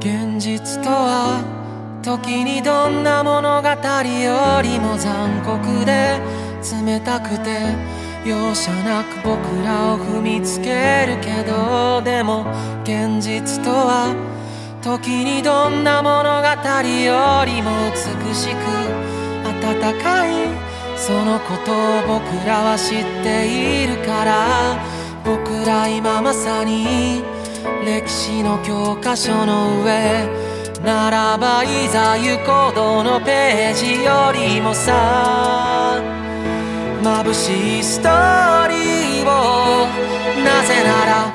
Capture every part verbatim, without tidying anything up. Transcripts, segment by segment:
現実とは時にどんな物語よりも残酷で冷たくて容赦なく僕らを踏みつけるけど、でも現実とは時にどんな物語よりも美しく温かい、そのことを僕らは知っているから、僕ら今まさに歴史の教科書の上ならば、いざ行こうどのページよりもさ眩しいストーリーを、なぜなら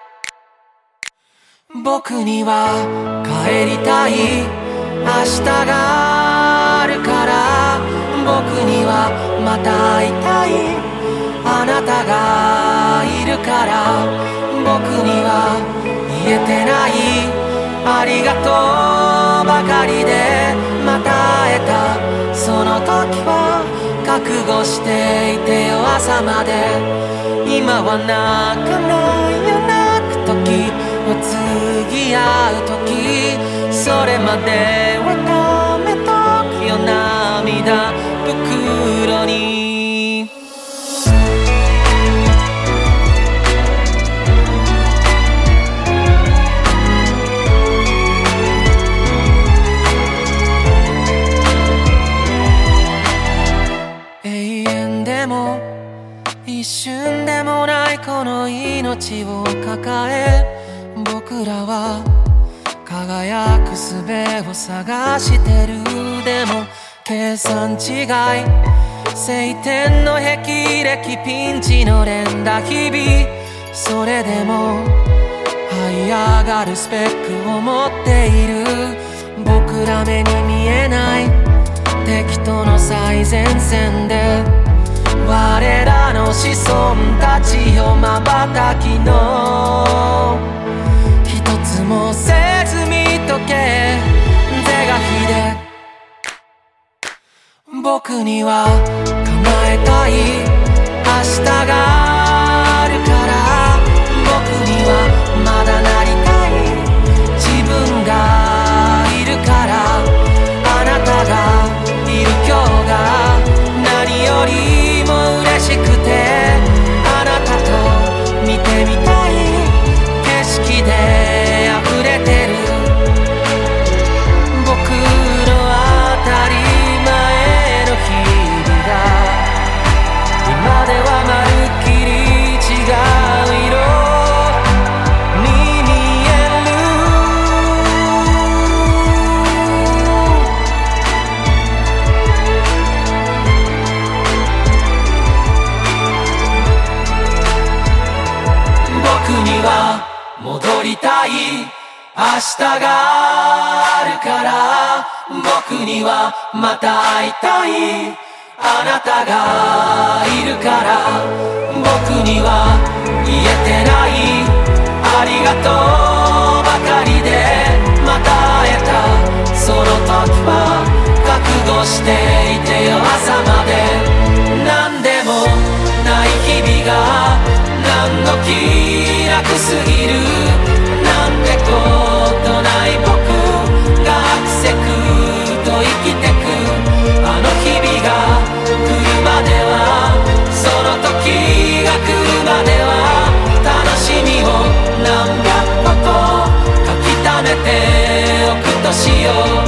僕には帰りたい明日があるから、僕にはまた会いたいあなたがいるから、僕には言えてないありがとうばかりで、また会えたその時は覚悟していてよ朝まで、今は泣かないよ泣く時は次会う時、それまではためとくよ涙袋に。一瞬でもないこの命を抱え、僕らは輝く術を探してる。でも計算違い、晴天の霹靂ピンチの連打日々、それでも這い上がるスペックを持っている。僕ら目に見えない敵との最前線で、我らの子孫たちを瞬きの一つもせず見とけ是が非で、僕には叶えたい明日があるから、僕にはまだなりたい自分がいるから、あなたがいる今日が何より嬉しくて、あなたと見てみたい景色で溢れてる。僕の当たり前の日々が今ではまるっきり違う色に見える。僕には戻りたい明日があるから、僕にはまた会いたいあなたがいるから、僕には言えてないありがとうばかりで、また会えたその時は覚悟していてよ朝まで、何でもない日々が何の気楽すぎる、なんてことない僕がアクセクと生きてく、あの日々が来るまでは、その時が来るまでは、楽しみを何百個と書き溜めておくとしよう。